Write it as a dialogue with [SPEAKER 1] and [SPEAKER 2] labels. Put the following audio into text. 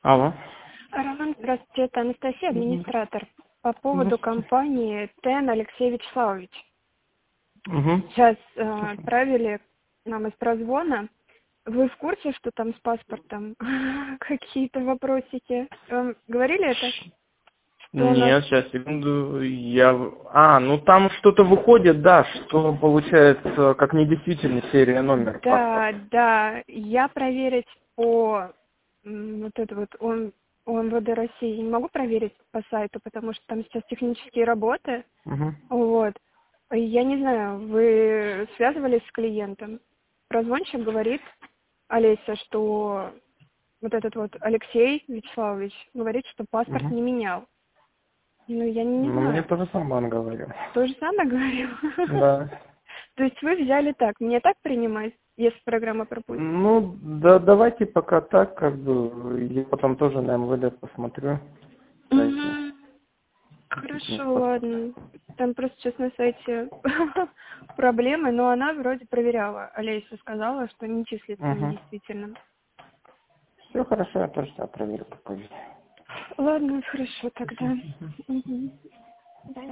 [SPEAKER 1] Алло.
[SPEAKER 2] Роман, здравствуйте, это Анастасия, администратор. По поводу
[SPEAKER 1] Здравствуйте.
[SPEAKER 2] компании ТЭН Алексей Вячеславович.
[SPEAKER 1] Угу.
[SPEAKER 2] Сейчас отправили нам из прозвона. Вы в курсе, что там с паспортом какие-то вопросики? Вам говорили это? Что у нас...
[SPEAKER 1] Нет, сейчас, секунду. Ну там что-то выходит, да, что получается, как недействительный серия номер паспорта.
[SPEAKER 2] Да, я проверить по вот это вот ОМВД России не могу проверить по сайту, потому что там сейчас технические работы.
[SPEAKER 1] Угу.
[SPEAKER 2] Вот. Я не знаю, вы связывались с клиентом? Прозвончик говорит, Олеся, что вот этот вот Алексей Вячеславович говорит, что паспорт
[SPEAKER 1] Угу.
[SPEAKER 2] не менял. Ну, я не
[SPEAKER 1] Ну, мне
[SPEAKER 2] знаю.
[SPEAKER 1] то же самое он говорил.
[SPEAKER 2] То же самое говорил?
[SPEAKER 1] Да.
[SPEAKER 2] То есть вы взяли так, мне так принимать, если программа пропустит?
[SPEAKER 1] Ну, да, давайте пока так, как бы, я потом тоже на МВД посмотрю. Сайте.
[SPEAKER 2] Мгм.
[SPEAKER 1] Действительно,
[SPEAKER 2] Хорошо,
[SPEAKER 1] паспорт.
[SPEAKER 2] ладно. Там просто сейчас на сайте проблемы, но она вроде проверяла. Олеся сказала, что не числится
[SPEAKER 1] Угу.
[SPEAKER 2] недействительным.
[SPEAKER 1] Все хорошо, я тоже проверю попозже.
[SPEAKER 2] Ладно, хорошо тогда. Мгм. Да.